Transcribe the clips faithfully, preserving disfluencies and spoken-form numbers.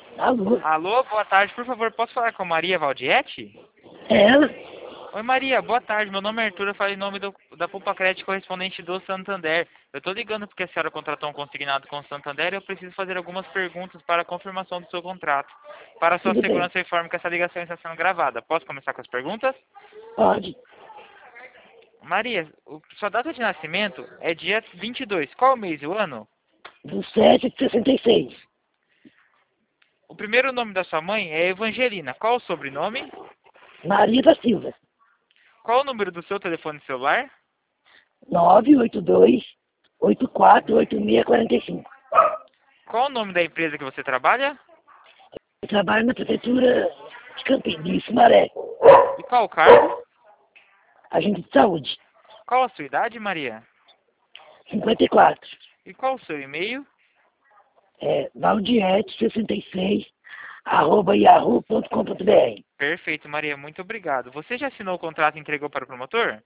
Alô? Alô, boa tarde. Por favor, posso falar com a Maria Valdietti? É ela? Oi, Maria, boa tarde. Meu nome é Arthur, eu falo em nome do, da Poupa Crédito correspondente do Santander. Eu tô ligando porque a senhora contratou um consignado com o Santander e eu preciso fazer algumas perguntas para a confirmação do seu contrato. Para a sua Tudo bem. segurança, eu informo que essa ligação está sendo gravada. Posso começar com as perguntas? Pode. Maria, o- sua data de nascimento é dia vinte e dois. Qual o mês e o ano? Do sete de sessenta e seis. O primeiro nome da sua mãe é Evangelina. Qual o sobrenome? Maria da Silva. Qual o número do seu telefone celular? nove oito dois, oito quatro oito seis quatro cinco. Qual o nome da empresa que você trabalha? Eu trabalho na prefeitura de Campinas, de Sumaré. E qual o cargo? Agente de saúde. Qual a sua idade, Maria? cinquenta e quatro. E qual o seu e-mail? É valdiete sessenta e seis, arroba yahoo ponto com ponto br. Perfeito, Maria. Muito obrigado. Você já assinou o contrato e entregou para o promotor?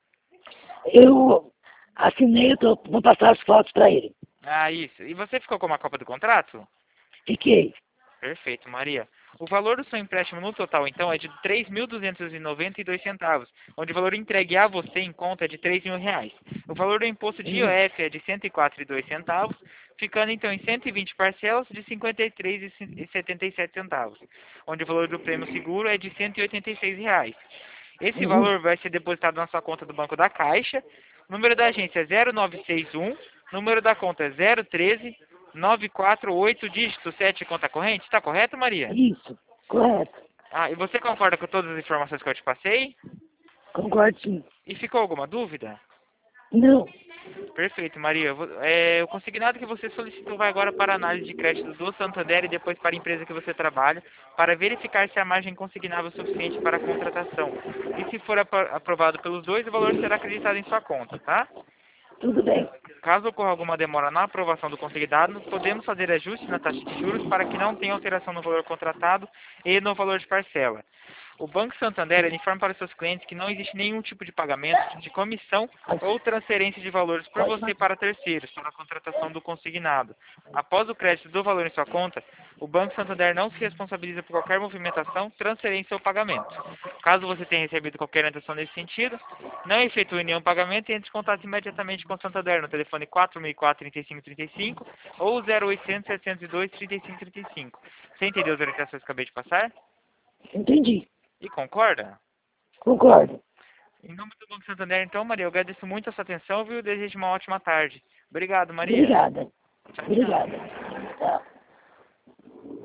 Eu assinei, eu tô, vou passar as fotos para ele. Ah, isso. E você ficou com uma cópia do contrato? Fiquei. Perfeito, Maria. O valor do seu empréstimo no total, então, é de três mil duzentos e noventa e dois centavos, onde o valor entregue a você em conta é de três mil reais. O valor do imposto de I O Hum, F é de cento e quatro vírgula dois centavos, ficando então em cento e vinte parcelas de cinquenta e três vírgula setenta e sete centavos, onde o valor do prêmio seguro é de cento e oitenta e seis reais. Esse uhum. valor vai ser depositado na sua conta do Banco da Caixa. O número da agência é zero nove seis um, número da conta é zero treze nove quatro oito dígito sete conta corrente. Está correto, Maria? Isso, correto. Ah, e você concorda com todas as informações que eu te passei? Concordo sim. E ficou alguma dúvida? Não, Perfeito, Maria. Vo- É, o consignado que você solicitou vai agora para a análise de crédito do Santander e depois para a empresa que você trabalha, para verificar se a margem consignável é suficiente para a contratação. E se for apro- aprovado pelos dois, o valor será acreditado em sua conta, tá? tudo bem. Caso ocorra alguma demora na aprovação do consignado, podemos fazer ajustes na taxa de juros para que não tenha alteração no valor contratado e no valor de parcela. O Banco Santander ele informa para seus clientes que não existe nenhum tipo de pagamento de comissão ou transferência de valores por Pode você passar. para terceiros para a contratação do consignado. Após o crédito do valor em sua conta, o Banco Santander não se responsabiliza por qualquer movimentação, transferência ou pagamento. Caso você tenha recebido qualquer orientação nesse sentido, não efetue nenhum pagamento e entre em contato imediatamente com o Santander no telefone quatro mil e quatro, trinta e cinco trinta e cinco ou zero oitocentos, setecentos e dois, trinta e cinco trinta e cinco. Você entendeu as orientações que eu acabei de passar? Entendi. E concorda? Concordo. Em nome do Banco Santander, então, Maria, eu agradeço muito a sua atenção, viu? Desejo uma ótima tarde. Obrigado, Maria. Obrigada. Tchau, tchau. Obrigada.